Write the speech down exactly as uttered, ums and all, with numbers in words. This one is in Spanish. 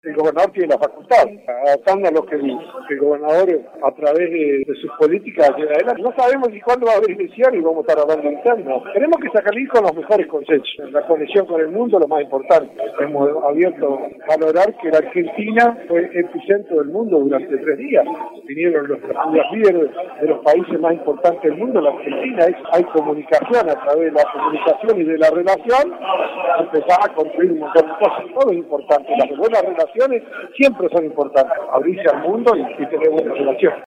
El gobernador tiene la facultad, adaptando a lo que el, el gobernador a través de, de sus políticas lleva adelante. No sabemos ni cuándo va a haber elección y vamos a estar hablando interno. Tenemos que salir con los mejores consensos. La conexión con el mundo es lo más importante. Hemos abierto a valorar que la Argentina fue epicentro del mundo durante tres días. Vinieron los, los líderes de los países más importantes del mundo. La Argentina es, hay comunicación a través de la comunicación y de la relación. Empezar a construir un montón de cosas. Todo es importante. Las buenas relaciones siempre son importantes, abrirse al mundo y, y tener buenas relaciones.